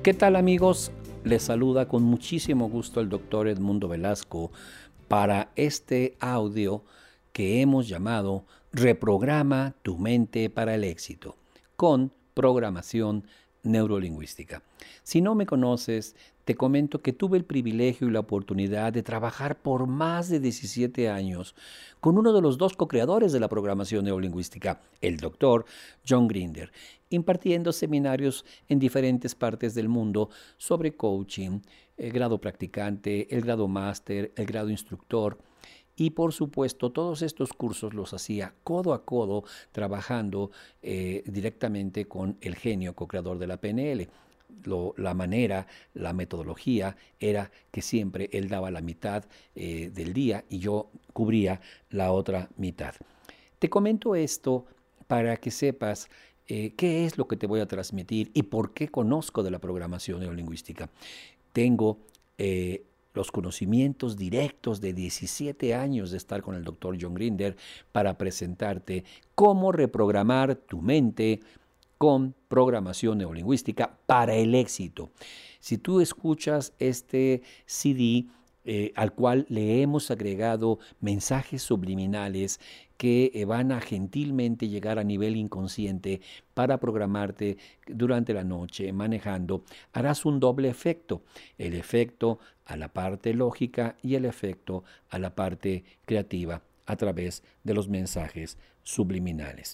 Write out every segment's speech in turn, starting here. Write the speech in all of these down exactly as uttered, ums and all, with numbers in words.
¿Qué tal, amigos? Les saluda con muchísimo gusto el doctor Edmundo Velasco para este audio que hemos llamado Reprograma tu mente para el éxito con programación neurolingüística. Si no me conoces, te comento que tuve el privilegio y la oportunidad de trabajar por más de diecisiete años con uno de los dos co-creadores de la programación neurolingüística, el doctor John Grinder, impartiendo seminarios en diferentes partes del mundo sobre coaching, el grado practicante, el grado máster, el grado instructor. Y por supuesto, todos estos cursos los hacía codo a codo, trabajando eh, directamente con el genio co-creador de la P N L. Lo, la manera, la metodología era que siempre él daba la mitad eh, del día y yo cubría la otra mitad. Te comento esto para que sepas eh, qué es lo que te voy a transmitir y por qué conozco de la programación neurolingüística. Tengo eh, los conocimientos directos de diecisiete años de estar con el doctor John Grinder para presentarte cómo reprogramar tu mente con programación neurolingüística para el éxito. Si tú escuchas este C D eh, al cual le hemos agregado mensajes subliminales que eh, van a gentilmente llegar a nivel inconsciente para programarte durante la noche manejando, harás un doble efecto, el efecto a la parte lógica y el efecto a la parte creativa a través de los mensajes subliminales.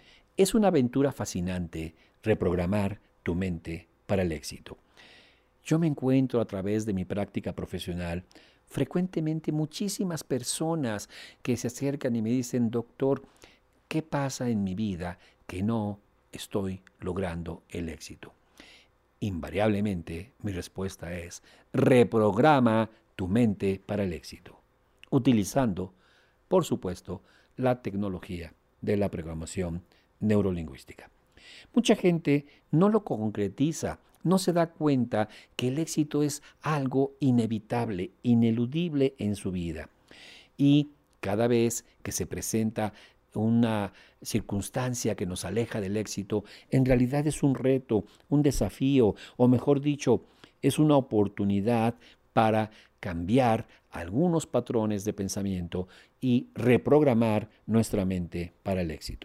Es una aventura fascinante reprogramar tu mente para el éxito. Yo me encuentro a través de mi práctica profesional frecuentemente muchísimas personas que se acercan y me dicen, doctor, ¿qué pasa en mi vida que no estoy logrando el éxito? Invariablemente mi respuesta es, reprograma tu mente para el éxito, utilizando, por supuesto, la tecnología de la programación neurolingüística. Mucha gente no lo concretiza, no se da cuenta que el éxito es algo inevitable, ineludible en su vida. Y cada vez que se presenta una circunstancia que nos aleja del éxito, en realidad es un reto, un desafío, o mejor dicho, es una oportunidad para cambiar algunos patrones de pensamiento y reprogramar nuestra mente para el éxito.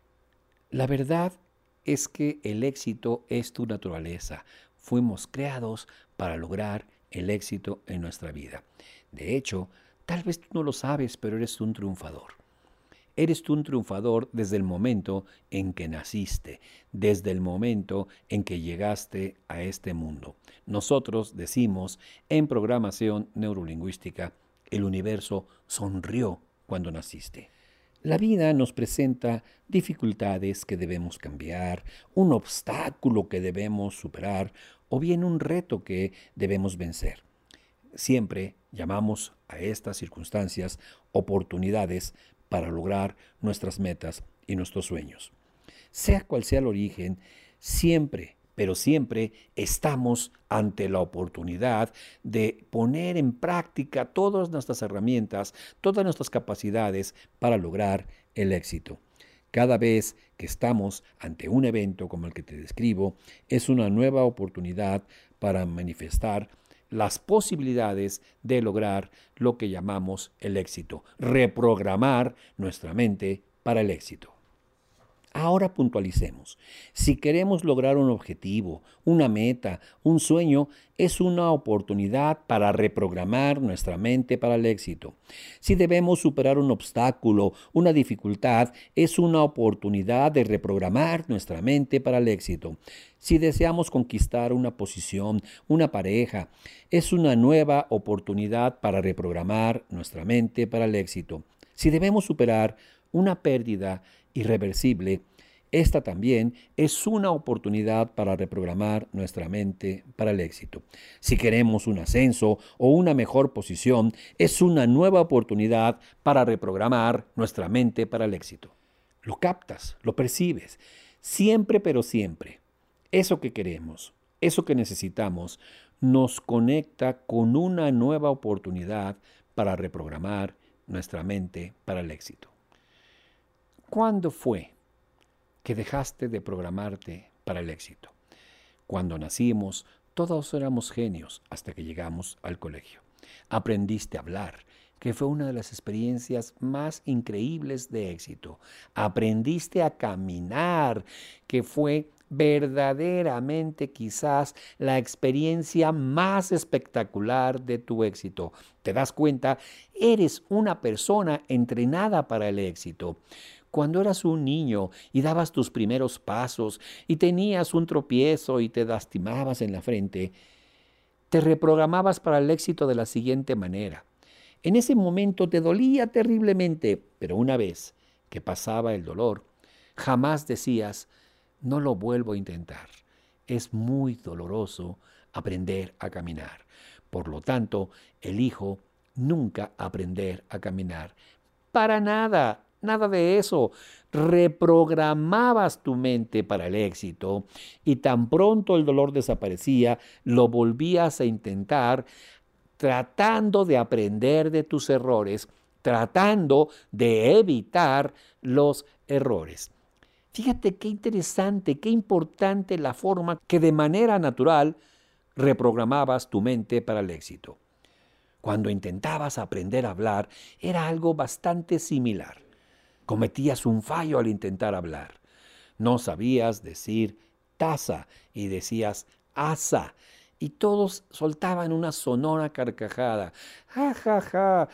La verdad es que el éxito es tu naturaleza. Fuimos creados para lograr el éxito en nuestra vida. De hecho, tal vez tú no lo sabes, pero eres un triunfador. Eres tú un triunfador desde el momento en que naciste, desde el momento en que llegaste a este mundo. Nosotros decimos en programación neurolingüística, el universo sonrió cuando naciste. La vida nos presenta dificultades que debemos cambiar, un obstáculo que debemos superar o bien un reto que debemos vencer. Siempre llamamos a estas circunstancias oportunidades para lograr nuestras metas y nuestros sueños. Sea cual sea el origen, siempre, pero siempre estamos ante la oportunidad de poner en práctica todas nuestras herramientas, todas nuestras capacidades para lograr el éxito. Cada vez que estamos ante un evento como el que te describo, es una nueva oportunidad para manifestar las posibilidades de lograr lo que llamamos el éxito, reprogramar nuestra mente para el éxito. Ahora puntualicemos. Si queremos lograr un objetivo, una meta, un sueño, es una oportunidad para reprogramar nuestra mente para el éxito. Si debemos superar un obstáculo, una dificultad, es una oportunidad de reprogramar nuestra mente para el éxito. Si deseamos conquistar una posición, una pareja, es una nueva oportunidad para reprogramar nuestra mente para el éxito. Si debemos superar una pérdida irreversible, esta también es una oportunidad para reprogramar nuestra mente para el éxito. Si queremos un ascenso o una mejor posición, es una nueva oportunidad para reprogramar nuestra mente para el éxito. Lo captas, lo percibes, siempre pero siempre. Eso que queremos, eso que necesitamos, nos conecta con una nueva oportunidad para reprogramar nuestra mente para el éxito. ¿Cuándo fue que dejaste de programarte para el éxito? Cuando nacimos, Todos éramos genios hasta que llegamos al colegio. Aprendiste a hablar, que fue una de las experiencias más increíbles de éxito. Aprendiste a caminar, que fue verdaderamente quizás la experiencia más espectacular de tu éxito. ¿Te das cuenta? Eres una persona entrenada para el éxito. Cuando eras un niño y dabas tus primeros pasos y tenías un tropiezo y te lastimabas en la frente, te reprogramabas para el éxito de la siguiente manera. En ese momento te dolía terriblemente, pero una vez que pasaba el dolor, jamás decías, no lo vuelvo a intentar. Es muy doloroso aprender a caminar. Por lo tanto, elijo nunca aprender a caminar. Para nada, nada de eso. Reprogramabas tu mente para el éxito y tan pronto el dolor desaparecía, lo volvías a intentar tratando de aprender de tus errores, tratando de evitar los errores. Fíjate qué interesante, qué importante la forma que de manera natural reprogramabas tu mente para el éxito. Cuando intentabas aprender a hablar, era algo bastante similar. Cometías un fallo al intentar hablar. No sabías decir taza y decías asa. Y todos soltaban una sonora carcajada. ¡Ja, ja, ja!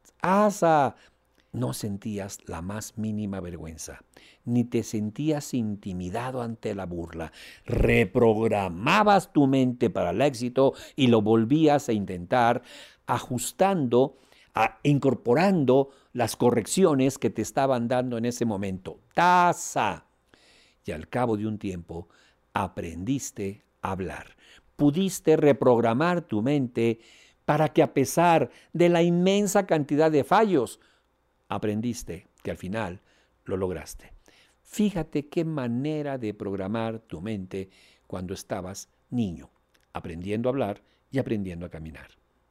¡Asa! No sentías la más mínima vergüenza, ni te sentías intimidado ante la burla. Reprogramabas tu mente para el éxito y lo volvías a intentar, ajustando, a, incorporando las correcciones que te estaban dando en ese momento. ¡Taza! Y al cabo de un tiempo aprendiste a hablar. Pudiste reprogramar tu mente para que a pesar de la inmensa cantidad de fallos, aprendiste que al final lo lograste. Fíjate qué manera de programar tu mente cuando estabas niño, aprendiendo a hablar y aprendiendo a caminar.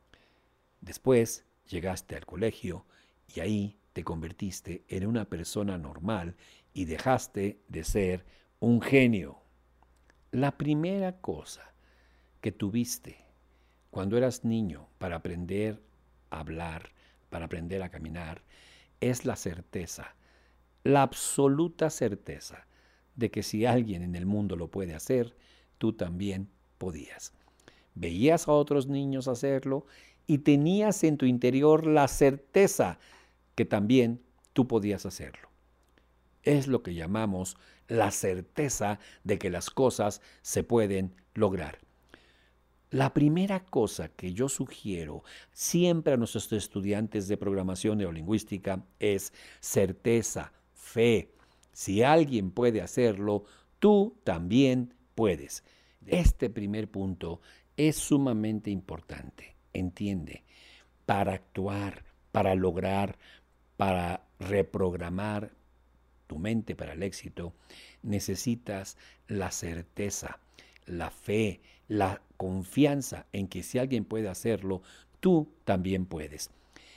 Después llegaste al colegio y ahí te convertiste en una persona normal y dejaste de ser un genio. La primera cosa que tuviste cuando eras niño para aprender a hablar, para aprender a caminar, es la certeza, la absoluta certeza de que si alguien en el mundo lo puede hacer, tú también podías. Veías a otros niños hacerlo y tenías en tu interior la certeza que también tú podías hacerlo. Es lo que llamamos la certeza de que las cosas se pueden lograr. La primera cosa que yo sugiero siempre a nuestros estudiantes de programación neurolingüística es certeza, fe. Si alguien puede hacerlo, tú también puedes. Este primer punto es sumamente importante. Entiende, para actuar, para lograr, para reprogramar tu mente para el éxito, necesitas la certeza, la fe, la confianza en que si alguien puede hacerlo, tú también puedes.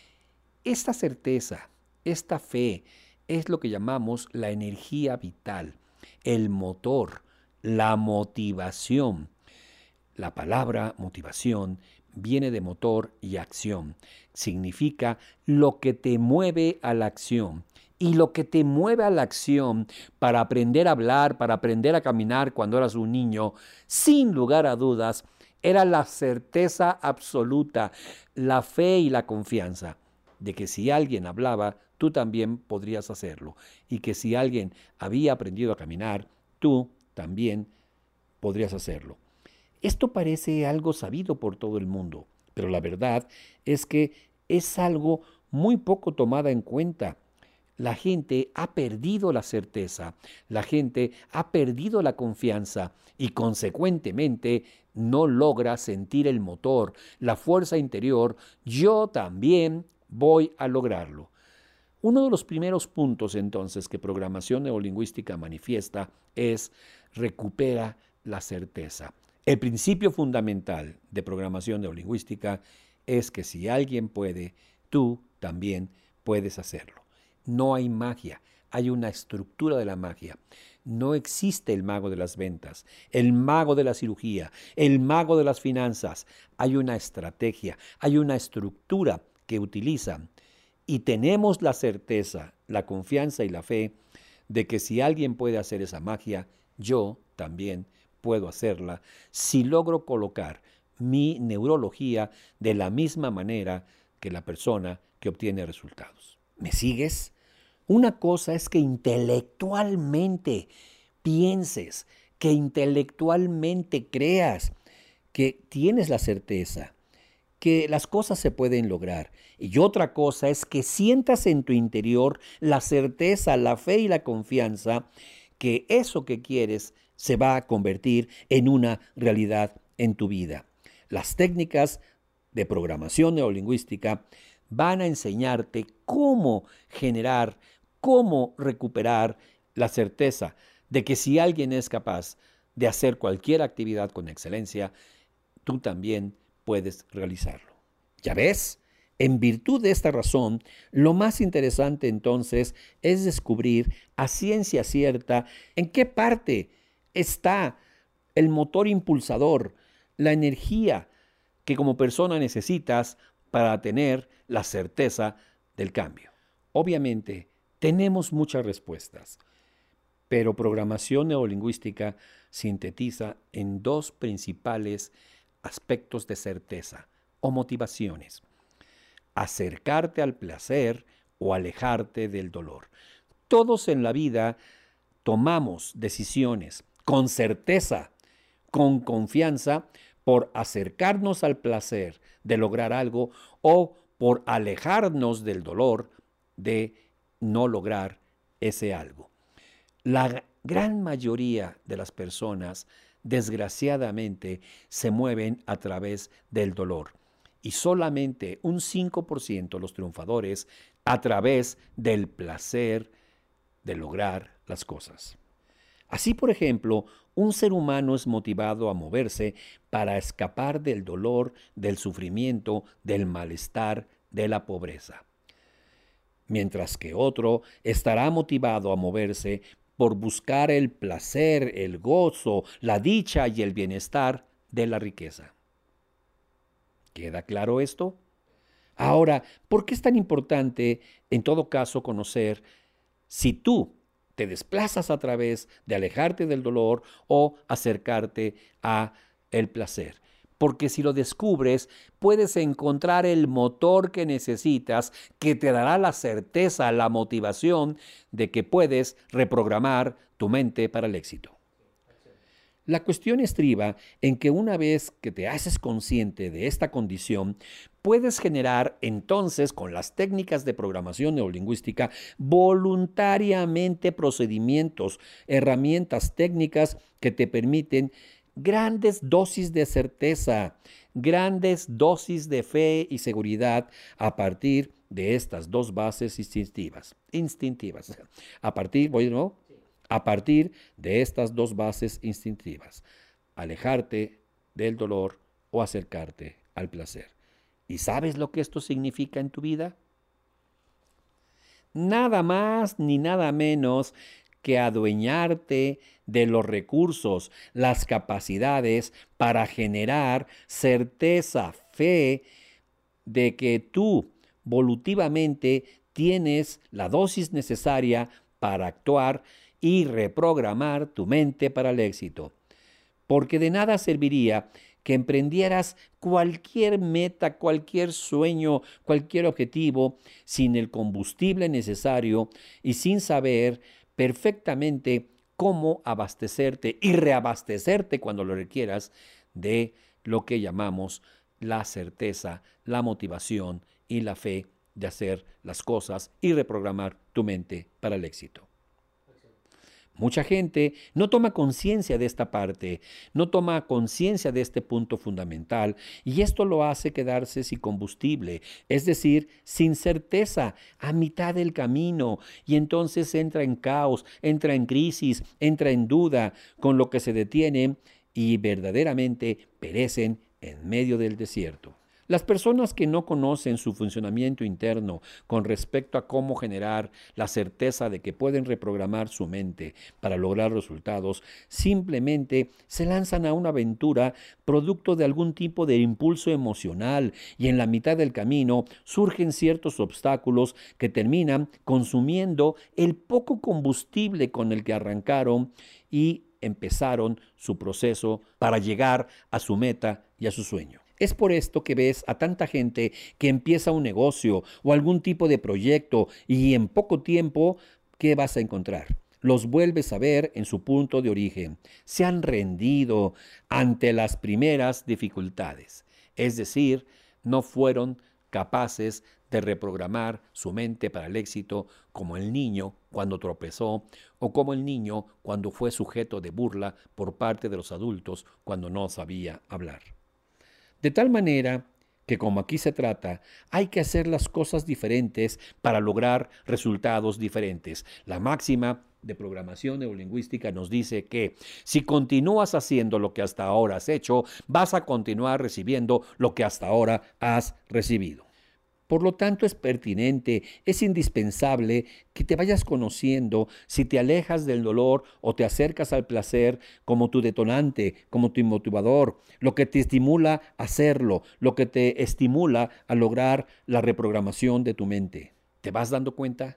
Esta certeza, esta fe, es lo que llamamos la energía vital, el motor, la motivación. La palabra motivación viene de motor y acción. Significa lo que te mueve a la acción. Y lo que te mueve a la acción para aprender a hablar, para aprender a caminar cuando eras un niño, sin lugar a dudas, era la certeza absoluta, la fe y la confianza de que si alguien hablaba, tú también podrías hacerlo. Y que si alguien había aprendido a caminar, tú también podrías hacerlo. Esto parece algo sabido por todo el mundo, pero la verdad es que es algo muy poco tomada en cuenta. La gente ha perdido la certeza, la gente ha perdido la confianza y consecuentemente no logra sentir el motor, la fuerza interior. Yo también voy a lograrlo. Uno de los primeros puntos entonces que programación neurolingüística manifiesta es recupera la certeza. El principio fundamental de programación neurolingüística es que si alguien puede, tú también puedes hacerlo. No hay magia, hay una estructura de la magia. No existe el mago de las ventas, el mago de la cirugía, el mago de las finanzas. Hay una estrategia, hay una estructura que utilizan. Y tenemos la certeza, la confianza y la fe de que si alguien puede hacer esa magia, yo también puedo hacerla si logro colocar mi neurología de la misma manera que la persona que obtiene resultados. ¿Me sigues? Una cosa es que intelectualmente pienses, que intelectualmente creas, que tienes la certeza, que las cosas se pueden lograr. Y otra cosa es que sientas en tu interior la certeza, la fe y la confianza que eso que quieres se va a convertir en una realidad en tu vida. Las técnicas de programación neurolingüística van a enseñarte cómo generar, cómo recuperar la certeza de que si alguien es capaz de hacer cualquier actividad con excelencia, tú también puedes realizarlo. ¿Ya ves? En virtud de esta razón, lo más interesante entonces es descubrir a ciencia cierta en qué parte está el motor impulsador, la energía que como persona necesitas para tener la certeza del cambio. Obviamente, tenemos muchas respuestas, pero programación neurolingüística sintetiza en dos principales aspectos de certeza o motivaciones: acercarte al placer o alejarte del dolor. Todos en la vida tomamos decisiones con certeza, con confianza, por acercarnos al placer de lograr algo o por alejarnos del dolor de no lograr ese algo. La gran mayoría de las personas, desgraciadamente, se mueven a través del dolor y solamente un cinco por ciento los triunfadores a través del placer de lograr las cosas. Así, por ejemplo, un ser humano es motivado a moverse para escapar del dolor, del sufrimiento, del malestar, de la pobreza, mientras que otro estará motivado a moverse por buscar el placer, el gozo, la dicha y el bienestar de la riqueza. ¿Queda claro esto? Ahora, ¿por qué es tan importante, en todo caso, conocer si tú te desplazas a través de alejarte del dolor o acercarte a el placer? Porque si lo descubres, puedes encontrar el motor que necesitas, que te dará la certeza, la motivación de que puedes reprogramar tu mente para el éxito. La cuestión estriba en que una vez que te haces consciente de esta condición, puedes generar entonces con las técnicas de programación neurolingüística voluntariamente procedimientos, herramientas técnicas que te permiten grandes dosis de certeza, grandes dosis de fe y seguridad a partir de estas dos bases instintivas. instintivas. A partir, voy, ¿no? A partir de estas dos bases instintivas: alejarte del dolor o acercarte al placer. ¿Y sabes lo que esto significa en tu vida? Nada más ni nada menos que adueñarte de los recursos, las capacidades para generar certeza, fe de que tú volutivamente tienes la dosis necesaria para actuar y reprogramar tu mente para el éxito. Porque de nada serviría que emprendieras cualquier meta, cualquier sueño, cualquier objetivo sin el combustible necesario y sin saber perfectamente cómo abastecerte y reabastecerte cuando lo requieras de lo que llamamos la certeza, la motivación y la fe de hacer las cosas y reprogramar tu mente para el éxito. Mucha gente no toma conciencia de esta parte, no toma conciencia de este punto fundamental, y esto lo hace quedarse sin combustible, es decir, sin certeza, a mitad del camino, y entonces entra en caos, entra en crisis, entra en duda, con lo que se detienen y verdaderamente perecen en medio del desierto. Las personas que no conocen su funcionamiento interno con respecto a cómo generar la certeza de que pueden reprogramar su mente para lograr resultados, simplemente se lanzan a una aventura producto de algún tipo de impulso emocional y en la mitad del camino surgen ciertos obstáculos que terminan consumiendo el poco combustible con el que arrancaron y empezaron su proceso para llegar a su meta y a su sueño. Es por esto que ves a tanta gente que empieza un negocio o algún tipo de proyecto y en poco tiempo, ¿qué vas a encontrar? Los vuelves a ver en su punto de origen. Se han rendido ante las primeras dificultades. Es decir, no fueron capaces de reprogramar su mente para el éxito como el niño cuando tropezó o como el niño cuando fue sujeto de burla por parte de los adultos cuando no sabía hablar. De tal manera que, como aquí se trata, hay que hacer las cosas diferentes para lograr resultados diferentes. La máxima de programación neurolingüística nos dice que si continúas haciendo lo que hasta ahora has hecho, vas a continuar recibiendo lo que hasta ahora has recibido. Por lo tanto, es pertinente, es indispensable que te vayas conociendo si te alejas del dolor o te acercas al placer como tu detonante, como tu motivador, lo que te estimula a hacerlo, lo que te estimula a lograr la reprogramación de tu mente. ¿Te vas dando cuenta?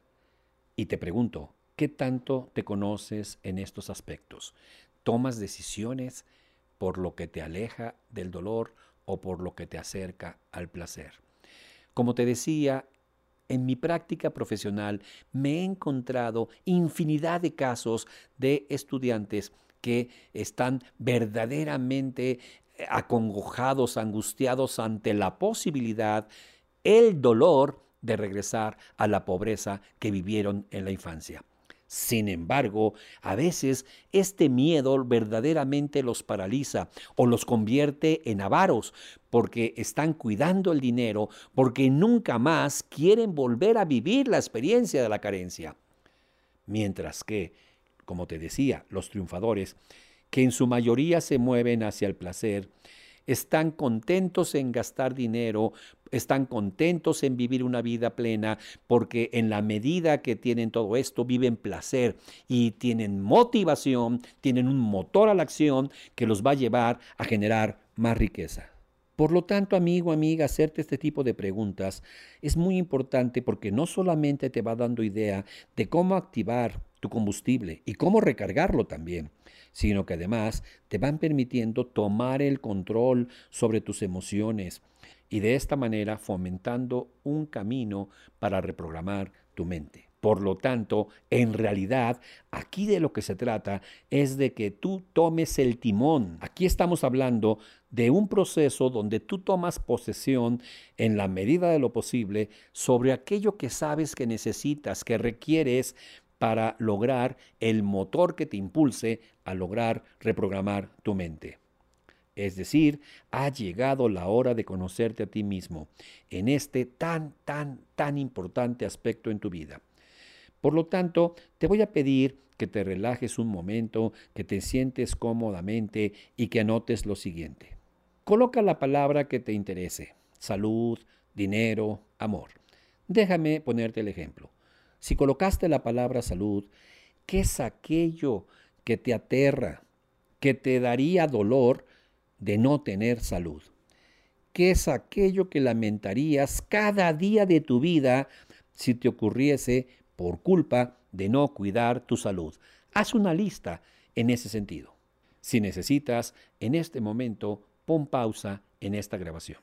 Y te pregunto, ¿qué tanto te conoces en estos aspectos? ¿Tomas decisiones por lo que te aleja del dolor o por lo que te acerca al placer? Como te decía, en mi práctica profesional me he encontrado infinidad de casos de estudiantes que están verdaderamente acongojados, angustiados ante la posibilidad, el dolor de regresar a la pobreza que vivieron en la infancia. Sin embargo, a veces este miedo verdaderamente los paraliza o los convierte en avaros porque están cuidando el dinero, porque nunca más quieren volver a vivir la experiencia de la carencia. Mientras que, como te decía, los triunfadores, que en su mayoría se mueven hacia el placer, están contentos en gastar dinero, están contentos en vivir una vida plena, porque en la medida que tienen todo esto, viven placer y tienen motivación, tienen un motor a la acción que los va a llevar a generar más riqueza. Por lo tanto, amigo, amiga, hacerte este tipo de preguntas es muy importante porque no solamente te va dando idea de cómo activar tu combustible y cómo recargarlo también, sino que además te van permitiendo tomar el control sobre tus emociones y de esta manera fomentando un camino para reprogramar tu mente. Por lo tanto, en realidad, aquí de lo que se trata es de que tú tomes el timón. Aquí estamos hablando de un proceso donde tú tomas posesión en la medida de lo posible sobre aquello que sabes que necesitas, que requieres para lograr el motor que te impulse a lograr reprogramar tu mente. Es decir, ha llegado la hora de conocerte a ti mismo en este tan, tan, tan importante aspecto en tu vida. Por lo tanto, te voy a pedir que te relajes un momento, que te sientes cómodamente y que anotes lo siguiente. Coloca la palabra que te interese: salud, dinero, amor. Déjame ponerte el ejemplo. Si colocaste la palabra salud, ¿qué es aquello que te aterra, que te daría dolor de no tener salud? ¿Qué es aquello que lamentarías cada día de tu vida si te ocurriese por culpa de no cuidar tu salud? Haz una lista en ese sentido. Si necesitas, en este momento, pon pausa en esta grabación.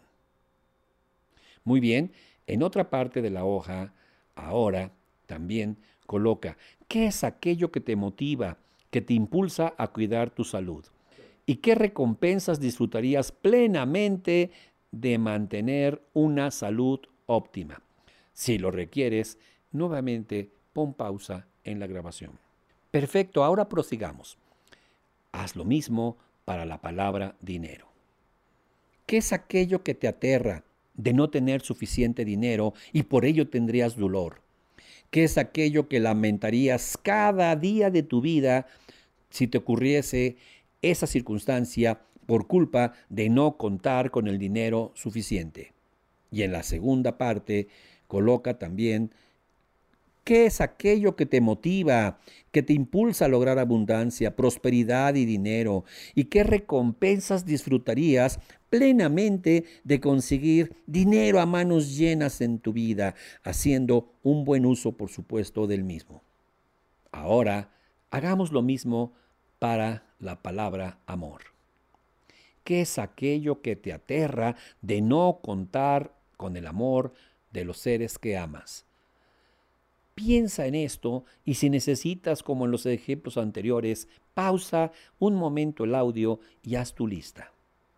Muy bien, en otra parte de la hoja, ahora también coloca, ¿qué es aquello que te motiva, que te impulsa a cuidar tu salud? ¿Y qué recompensas disfrutarías plenamente de mantener una salud óptima? Si lo requieres, nuevamente pon pausa en la grabación. Perfecto, ahora prosigamos. Haz lo mismo para la palabra dinero. ¿Qué es aquello que te aterra de no tener suficiente dinero y por ello tendrías dolor? ¿Qué es aquello que lamentarías cada día de tu vida si te ocurriese esa circunstancia por culpa de no contar con el dinero suficiente? Y en la segunda parte coloca también qué es aquello que te motiva, que te impulsa a lograr abundancia, prosperidad y dinero, y qué recompensas disfrutarías plenamente de conseguir dinero a manos llenas en tu vida, haciendo un buen uso, por supuesto, del mismo. Ahora, hagamos lo mismo para la palabra amor. ¿Qué es aquello que te aterra de no contar con el amor de los seres que amas? Piensa en esto y si necesitas, como en los ejemplos anteriores, pausa un momento el audio y haz tu lista.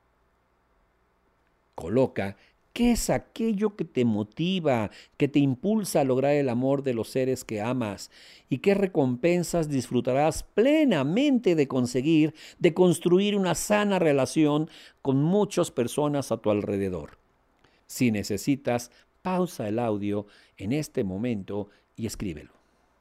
Coloca qué es aquello que te motiva, que te impulsa a lograr el amor de los seres que amas y qué recompensas disfrutarás plenamente de conseguir, de construir una sana relación con muchas personas a tu alrededor. Si necesitas, pausa el audio en este momento y escríbelo.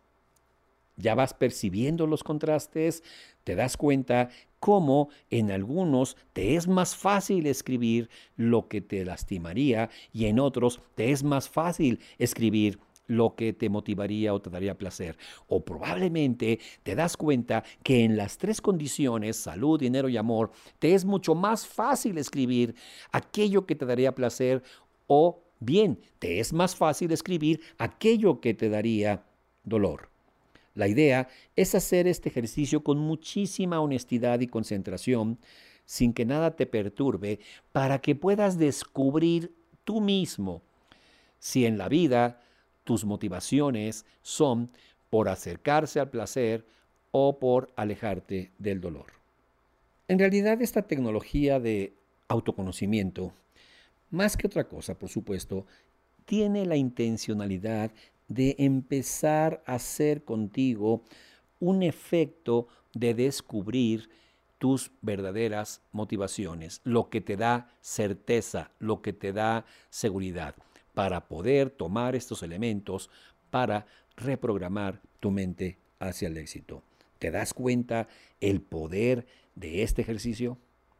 Ya vas percibiendo los contrastes, te das cuenta cómo en algunos te es más fácil escribir lo que te lastimaría y en otros te es más fácil escribir lo que te motivaría o te daría placer. O probablemente te das cuenta que en las tres condiciones, salud, dinero y amor, te es mucho más fácil escribir aquello que te daría placer o bien, te es más fácil escribir aquello que te daría dolor. La idea es hacer este ejercicio con muchísima honestidad y concentración, sin que nada te perturbe, para que puedas descubrir tú mismo si en la vida tus motivaciones son por acercarse al placer o por alejarte del dolor. En realidad, esta tecnología de autoconocimiento, más que otra cosa, por supuesto, tiene la intencionalidad de empezar a hacer contigo un efecto de descubrir tus verdaderas motivaciones, lo que te da certeza, lo que te da seguridad, para poder tomar estos elementos para reprogramar tu mente hacia el éxito. ¿Te das cuenta el poder de este ejercicio?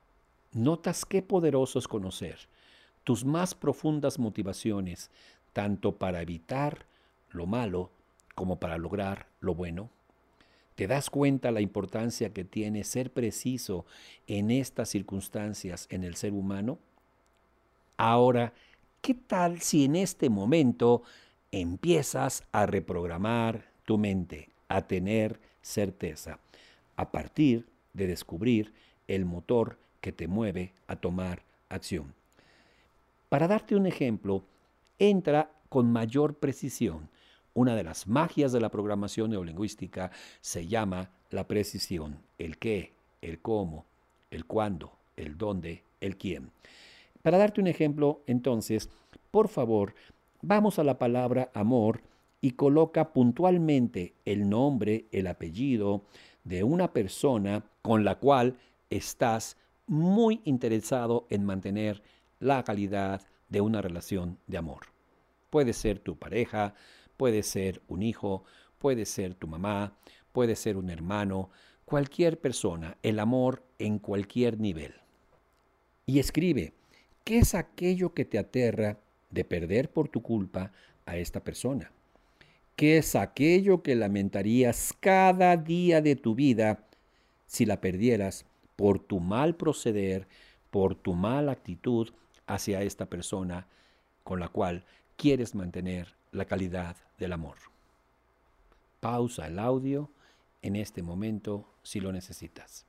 ¿Notas qué poderoso es conocer tus más profundas motivaciones, tanto para evitar lo malo como para lograr lo bueno? ¿Te das cuenta la importancia que tiene ser preciso en estas circunstancias en el ser humano? Ahora, ¿qué tal si en este momento empiezas a reprogramar tu mente, a tener certeza, a partir de descubrir el motor que te mueve a tomar acción? Para darte un ejemplo, entra con mayor precisión. Una de las magias de la programación neurolingüística se llama la precisión, el qué, el cómo, el cuándo, el dónde, el quién. Para darte un ejemplo, entonces, por favor, vamos a la palabra amor y coloca puntualmente el nombre, el apellido de una persona con la cual estás muy interesado en mantener la calidad de una relación de amor. Puede ser tu pareja, puede ser un hijo, puede ser tu mamá, puede ser un hermano, cualquier persona, el amor en cualquier nivel. Y escribe, ¿qué es aquello que te aterra de perder por tu culpa a esta persona? ¿Qué es aquello que lamentarías cada día de tu vida si la perdieras por tu mal proceder, por tu mala actitud hacia esta persona con la cual quieres mantener la calidad del amor? Pausa el audio en este momento si lo necesitas.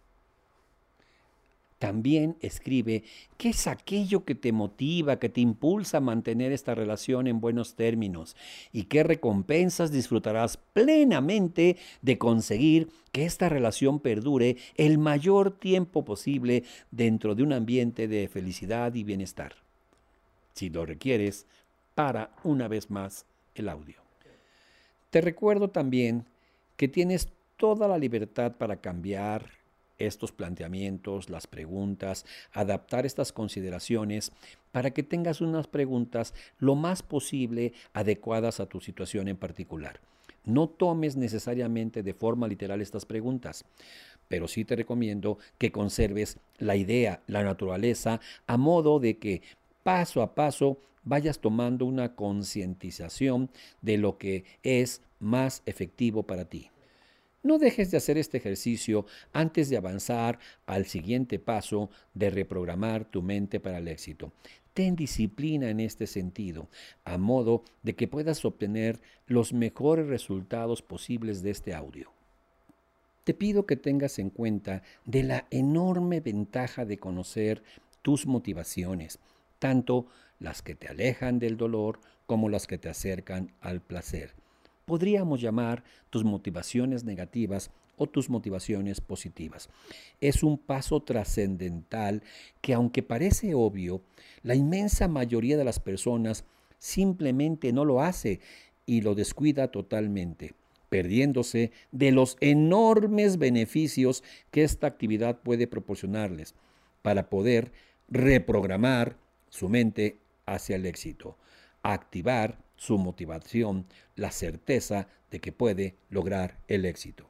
También escribe qué es aquello que te motiva, que te impulsa a mantener esta relación en buenos términos y qué recompensas disfrutarás plenamente de conseguir que esta relación perdure el mayor tiempo posible dentro de un ambiente de felicidad y bienestar. Si lo requieres, para una vez más el audio. Te recuerdo también que tienes toda la libertad para cambiar estos planteamientos, las preguntas, adaptar estas consideraciones para que tengas unas preguntas lo más posible adecuadas a tu situación en particular. No tomes necesariamente de forma literal estas preguntas, pero sí te recomiendo que conserves la idea, la naturaleza, a modo de que paso a paso vayas tomando una concientización de lo que es más efectivo para ti. No dejes de hacer este ejercicio antes de avanzar al siguiente paso de reprogramar tu mente para el éxito. Ten disciplina en este sentido, a modo de que puedas obtener los mejores resultados posibles de este audio. Te pido que tengas en cuenta de la enorme ventaja de conocer tus motivaciones, tanto las que te alejan del dolor como las que te acercan al placer. Podríamos llamar tus motivaciones negativas o tus motivaciones positivas. Es un paso trascendental que, aunque parece obvio, la inmensa mayoría de las personas simplemente no lo hace y lo descuida totalmente, perdiéndose de los enormes beneficios que esta actividad puede proporcionarles para poder reprogramar su mente hacia el éxito, activar su motivación, la certeza de que puede lograr el éxito.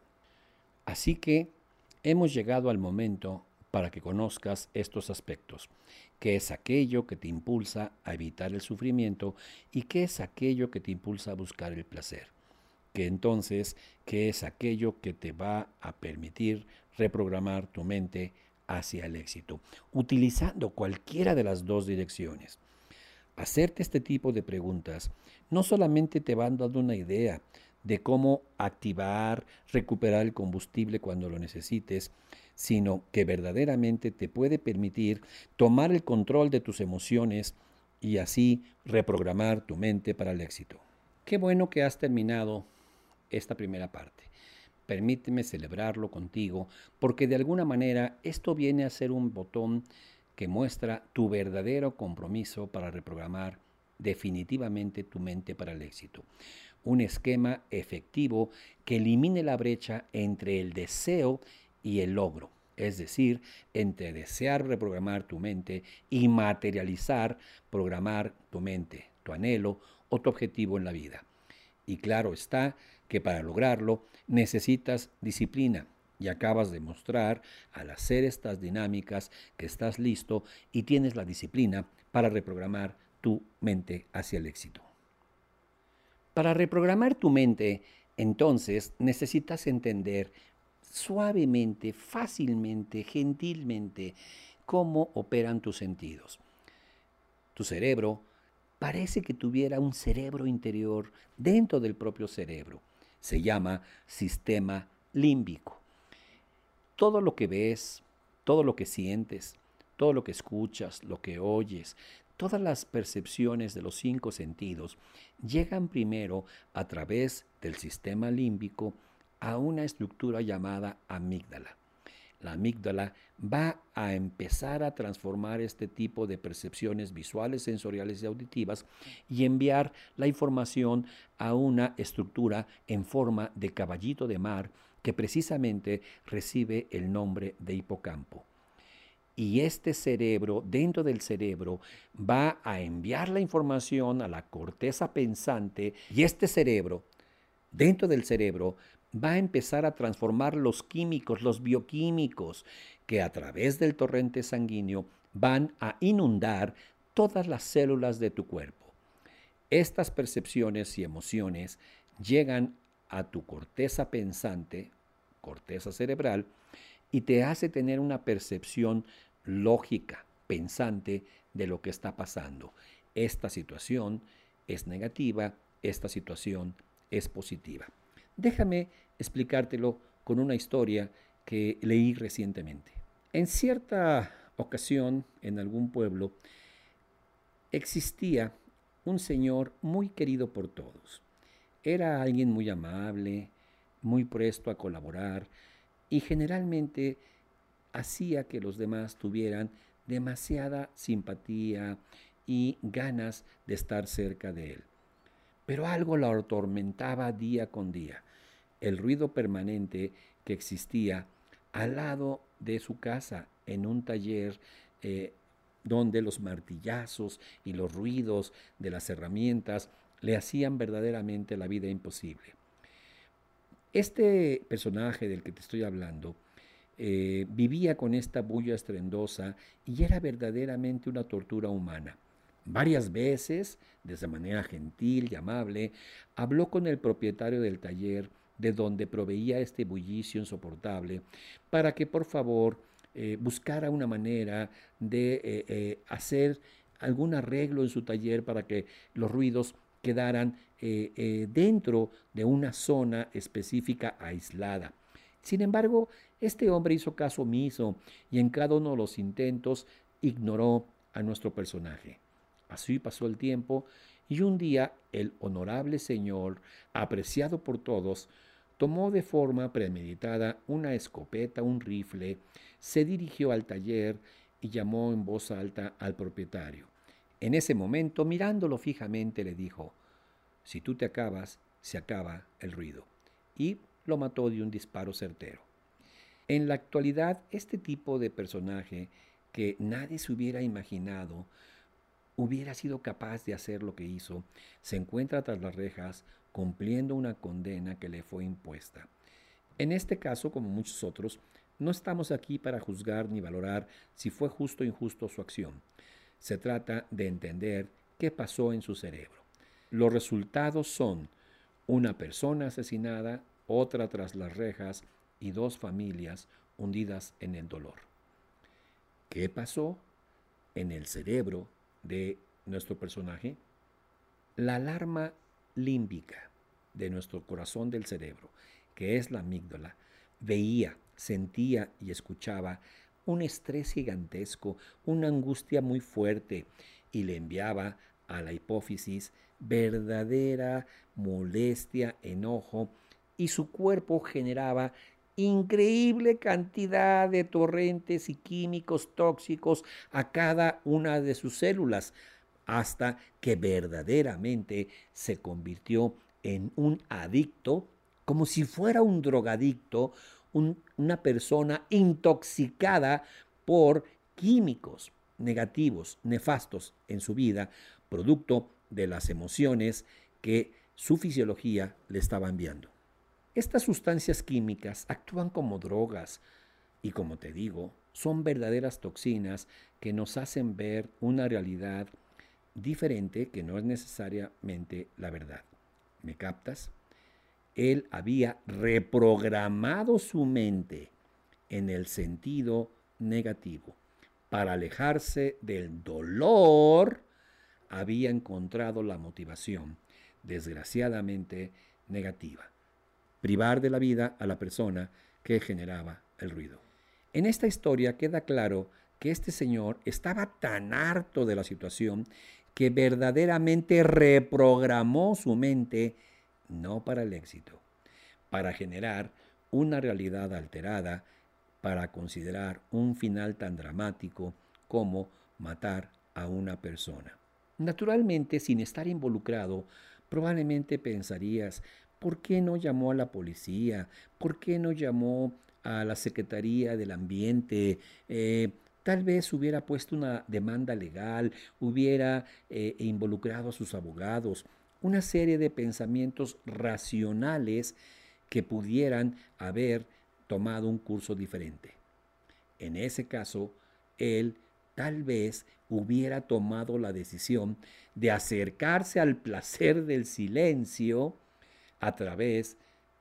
Así que hemos llegado al momento para que conozcas estos aspectos. ¿Qué es aquello que te impulsa a evitar el sufrimiento y qué es aquello que te impulsa a buscar el placer? Que entonces, ¿qué es aquello que te va a permitir reprogramar tu mente hacia el éxito? Utilizando cualquiera de las dos direcciones. Hacerte este tipo de preguntas no solamente te van dando una idea de cómo activar, recuperar el combustible cuando lo necesites, sino que verdaderamente te puede permitir tomar el control de tus emociones y así reprogramar tu mente para el éxito. Qué bueno que has terminado esta primera parte. Permíteme celebrarlo contigo porque de alguna manera esto viene a ser un botón que muestra tu verdadero compromiso para reprogramar definitivamente tu mente para el éxito. Un esquema efectivo que elimine la brecha entre el deseo y el logro, es decir, entre desear reprogramar tu mente y materializar, programar tu mente, tu anhelo o tu objetivo en la vida. Y claro está que para lograrlo necesitas disciplina. Y acabas de mostrar al hacer estas dinámicas que estás listo y tienes la disciplina para reprogramar tu mente hacia el éxito. Para reprogramar tu mente, entonces necesitas entender suavemente, fácilmente, gentilmente cómo operan tus sentidos. Tu cerebro parece que tuviera un cerebro interior dentro del propio cerebro. Se llama sistema límbico. Todo lo que ves, todo lo que sientes, todo lo que escuchas, lo que oyes, todas las percepciones de los cinco sentidos llegan primero a través del sistema límbico a una estructura llamada amígdala. La amígdala va a empezar a transformar este tipo de percepciones visuales, sensoriales y auditivas y enviar la información a una estructura en forma de caballito de mar que precisamente recibe el nombre de hipocampo. Y este cerebro, dentro del cerebro, va a enviar la información a la corteza pensante y este cerebro, dentro del cerebro, va a empezar a transformar los químicos, los bioquímicos, que a través del torrente sanguíneo van a inundar todas las células de tu cuerpo. Estas percepciones y emociones llegan a tu corteza pensante, corteza cerebral, y te hace tener una percepción lógica, pensante de lo que está pasando. Esta situación es negativa, esta situación es positiva. Déjame explicártelo con una historia que leí recientemente. En cierta ocasión, en algún pueblo, existía un señor muy querido por todos. Era alguien muy amable, muy presto a colaborar y generalmente hacía que los demás tuvieran demasiada simpatía y ganas de estar cerca de él. Pero algo lo atormentaba día con día, el ruido permanente que existía al lado de su casa, en un taller eh, donde los martillazos y los ruidos de las herramientas le hacían verdaderamente la vida imposible. Este personaje del que te estoy hablando eh, vivía con esta bulla estruendosa y era verdaderamente una tortura humana. Varias veces, de manera gentil y amable, habló con el propietario del taller de donde proveía este bullicio insoportable para que por favor eh, buscara una manera de eh, eh, hacer algún arreglo en su taller para que los ruidos quedaran eh, eh, dentro de una zona específica aislada. Sin embargo, este hombre hizo caso omiso y en cada uno de los intentos ignoró a nuestro personaje. Así pasó el tiempo y un día el honorable señor, apreciado por todos, tomó de forma premeditada una escopeta, un rifle, se dirigió al taller y llamó en voz alta al propietario. En ese momento, mirándolo fijamente, le dijo: si tú te acabas, se acaba el ruido. Y lo mató de un disparo certero. En la actualidad, este tipo de personaje que nadie se hubiera imaginado hubiera sido capaz de hacer lo que hizo, se encuentra tras las rejas cumpliendo una condena que le fue impuesta. En este caso, como muchos otros, no estamos aquí para juzgar ni valorar si fue justo o injusto su acción. Se trata de entender qué pasó en su cerebro. Los resultados son una persona asesinada, otra tras las rejas y dos familias hundidas en el dolor. ¿Qué pasó en el cerebro de nuestro personaje? La alarma límbica de nuestro corazón del cerebro, que es la amígdala, veía, sentía y escuchaba un estrés gigantesco, una angustia muy fuerte, y le enviaba a la hipófisis verdadera molestia, enojo, y su cuerpo generaba increíble cantidad de torrentes y químicos tóxicos a cada una de sus células, hasta que verdaderamente se convirtió en un adicto, como si fuera un drogadicto, un, una persona intoxicada por químicos negativos, nefastos en su vida, producto de las emociones que su fisiología le estaba enviando. Estas sustancias químicas actúan como drogas y, como te digo, son verdaderas toxinas que nos hacen ver una realidad diferente que no es necesariamente la verdad. ¿Me captas? Él había reprogramado su mente en el sentido negativo. Para alejarse del dolor, había encontrado la motivación, desgraciadamente negativa: privar de la vida a la persona que generaba el ruido. En esta historia queda claro que este señor estaba tan harto de la situación que verdaderamente reprogramó su mente, no para el éxito, para generar una realidad alterada, para considerar un final tan dramático como matar a una persona. Naturalmente, sin estar involucrado, probablemente pensarías: ¿por qué no llamó a la policía? ¿Por qué no llamó a la Secretaría del Ambiente? Eh, tal vez hubiera puesto una demanda legal, hubiera eh, involucrado a sus abogados. Una serie de pensamientos racionales que pudieran haber tomado un curso diferente. En ese caso, él tal vez hubiera tomado la decisión de acercarse al placer del silencio a través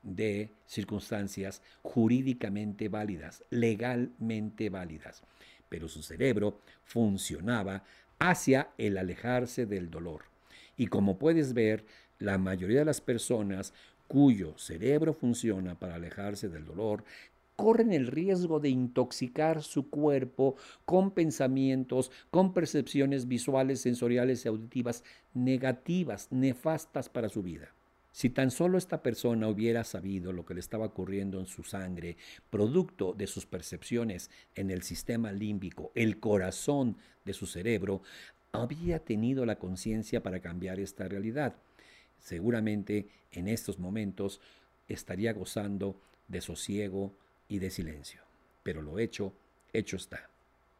de circunstancias jurídicamente válidas, legalmente válidas. Pero su cerebro funcionaba hacia el alejarse del dolor. Y como puedes ver, la mayoría de las personas cuyo cerebro funciona para alejarse del dolor corren el riesgo de intoxicar su cuerpo con pensamientos, con percepciones visuales, sensoriales y auditivas negativas, nefastas para su vida. Si tan solo esta persona hubiera sabido lo que le estaba ocurriendo en su sangre, producto de sus percepciones en el sistema límbico, el corazón de su cerebro, había tenido la conciencia para cambiar esta realidad. Seguramente en estos momentos estaría gozando de sosiego y de silencio. Pero lo hecho, hecho está.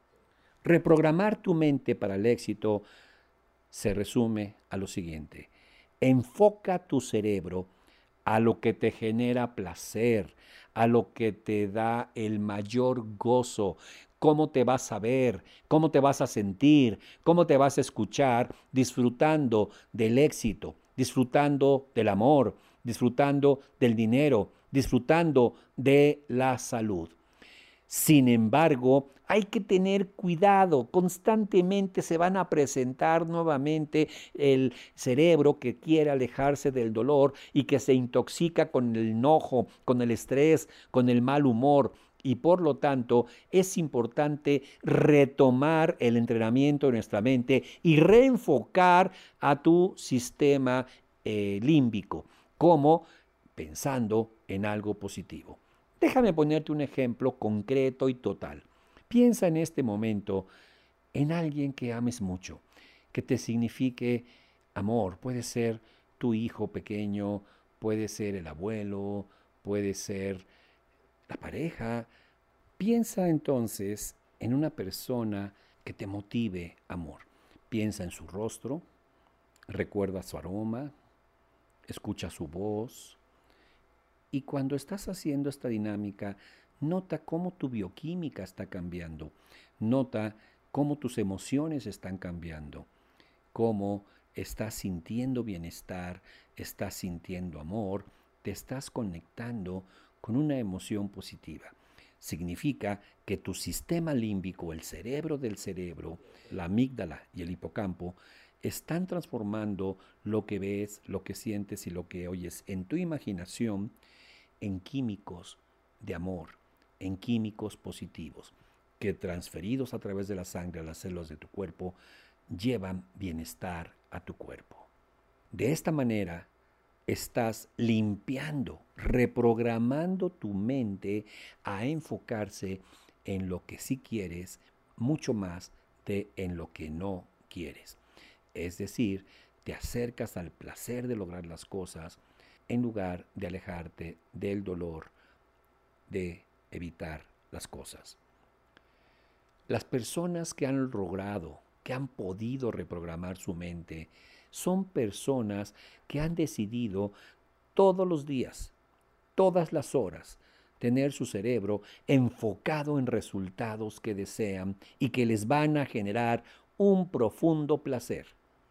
Reprogramar tu mente para el éxito se resume a lo siguiente: enfoca tu cerebro a lo que te genera placer, a lo que te da el mayor gozo. cómo te vas a ver, cómo te vas a sentir, cómo te vas a escuchar disfrutando del éxito, disfrutando del amor, disfrutando del dinero, disfrutando de la salud. Sin embargo, hay que tener cuidado, constantemente se van a presentar nuevamente el cerebro que quiere alejarse del dolor y que se intoxica con el enojo, con el estrés, con el mal humor. Y por lo tanto es importante retomar el entrenamiento de nuestra mente y reenfocar a tu sistema eh, límbico, como pensando en algo positivo. Déjame ponerte un ejemplo concreto y total. Piensa en este momento en alguien que ames mucho, que te signifique amor. Puede ser tu hijo pequeño, puede ser el abuelo, puede ser la pareja. Piensa entonces en una persona que te motive amor. Piensa en su rostro, recuerda su aroma, escucha su voz. Y cuando estás haciendo esta dinámica, nota cómo tu bioquímica está cambiando. Nota cómo tus emociones están cambiando. Cómo estás sintiendo bienestar, estás sintiendo amor, te estás conectando con una emoción positiva. Significa que tu sistema límbico, el cerebro del cerebro, la amígdala y el hipocampo, están transformando lo que ves, lo que sientes y lo que oyes en tu imaginación en químicos de amor, en químicos positivos, que transferidos a través de la sangre a las células de tu cuerpo, llevan bienestar a tu cuerpo. De esta manera, estás limpiando, reprogramando tu mente a enfocarse en lo que sí quieres, mucho más de en lo que no quieres. Es decir, te acercas al placer de lograr las cosas en lugar de alejarte del dolor de evitar las cosas. Las personas que han logrado, que han podido reprogramar su mente, son personas que han decidido todos los días, todas las horas, tener su cerebro enfocado en resultados que desean y que les van a generar un profundo placer.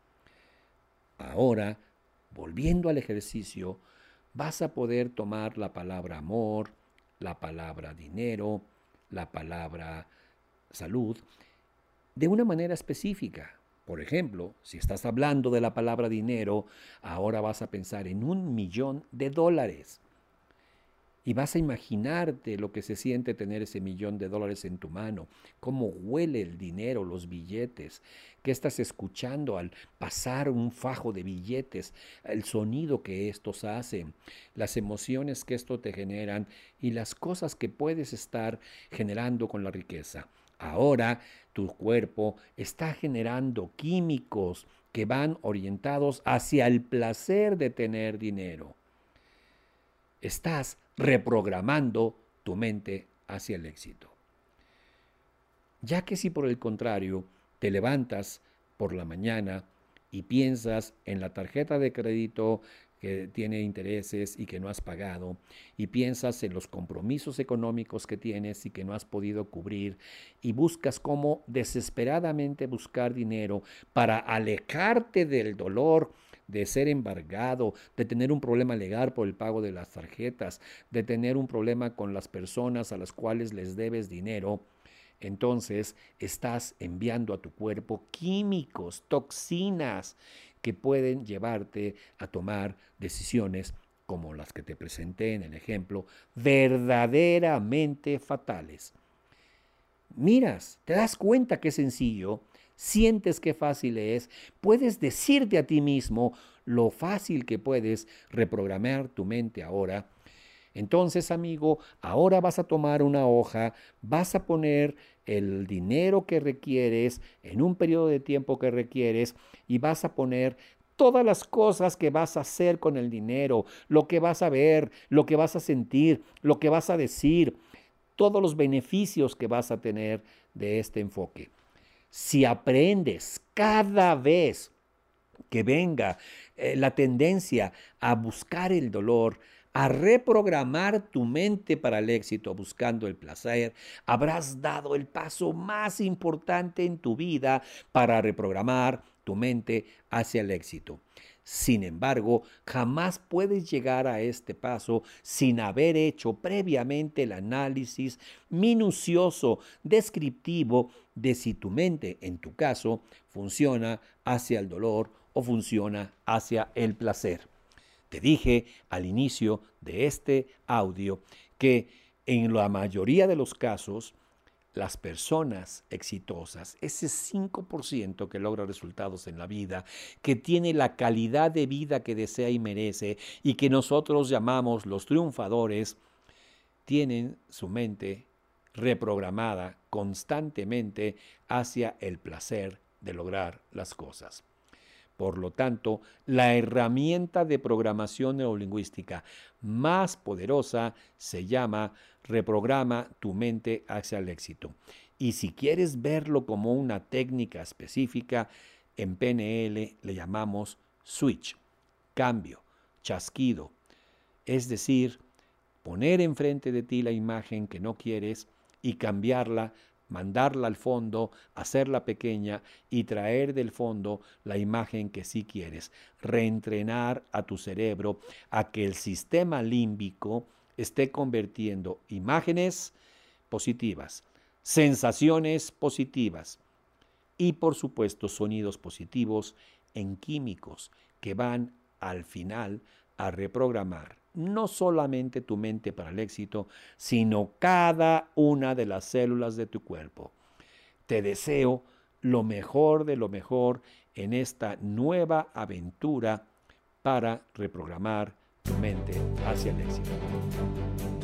Ahora, volviendo al ejercicio, vas a poder tomar la palabra amor, la palabra dinero, la palabra salud, de una manera específica. Por ejemplo, si estás hablando de la palabra dinero, ahora vas a pensar en un millón de dólares. Y vas a imaginarte lo que se siente tener ese millón de dólares en tu mano, cómo huele el dinero, los billetes, qué estás escuchando al pasar un fajo de billetes, el sonido que estos hacen, las emociones que esto te generan y las cosas que puedes estar generando con la riqueza. Ahora tu cuerpo está generando químicos que van orientados hacia el placer de tener dinero. Estás reprogramando tu mente hacia el éxito. Ya que si por el contrario te levantas por la mañana y piensas en la tarjeta de crédito que tiene intereses y que no has pagado, y piensas en los compromisos económicos que tienes y que no has podido cubrir, y buscas cómo desesperadamente buscar dinero para alejarte del dolor de ser embargado, de tener un problema legal por el pago de las tarjetas, de tener un problema con las personas a las cuales les debes dinero, entonces estás enviando a tu cuerpo químicos, toxinas que pueden llevarte a tomar decisiones como las que te presenté en el ejemplo, verdaderamente fatales. Miras, te das cuenta que es sencillo, sientes qué fácil es, puedes decirte a ti mismo lo fácil que puedes reprogramar tu mente ahora. Entonces, amigo, ahora vas a tomar una hoja, vas a poner el dinero que requieres en un periodo de tiempo que requieres y vas a poner todas las cosas que vas a hacer con el dinero, lo que vas a ver, lo que vas a sentir, lo que vas a decir, todos los beneficios que vas a tener de este enfoque. Si aprendes cada vez que venga eh, la tendencia a buscar el dolor, A reprogramar tu mente para el éxito buscando el placer, habrás dado el paso más importante en tu vida para reprogramar tu mente hacia el éxito. Sin embargo, jamás puedes llegar a este paso sin haber hecho previamente el análisis minucioso, descriptivo de si tu mente, en tu caso, funciona hacia el dolor o funciona hacia el placer. Te dije al inicio de este audio que en la mayoría de los casos, las personas exitosas, ese cinco por ciento que logra resultados en la vida, que tiene la calidad de vida que desea y merece y que nosotros llamamos los triunfadores, tienen su mente reprogramada constantemente hacia el placer de lograr las cosas. Por lo tanto, la herramienta de programación neurolingüística más poderosa se llama Reprograma tu mente hacia el éxito. Y si quieres verlo como una técnica específica, en P N L le llamamos switch, cambio, chasquido. Es decir, poner enfrente de ti la imagen que no quieres y cambiarla, mandarla al fondo, hacerla pequeña y traer del fondo la imagen que sí quieres. Reentrenar a tu cerebro a que el sistema límbico esté convirtiendo imágenes positivas, sensaciones positivas y, por supuesto, sonidos positivos en químicos que van al final a reprogramar no solamente tu mente para el éxito, sino cada una de las células de tu cuerpo. Te deseo lo mejor de lo mejor en esta nueva aventura para reprogramar tu mente hacia el éxito.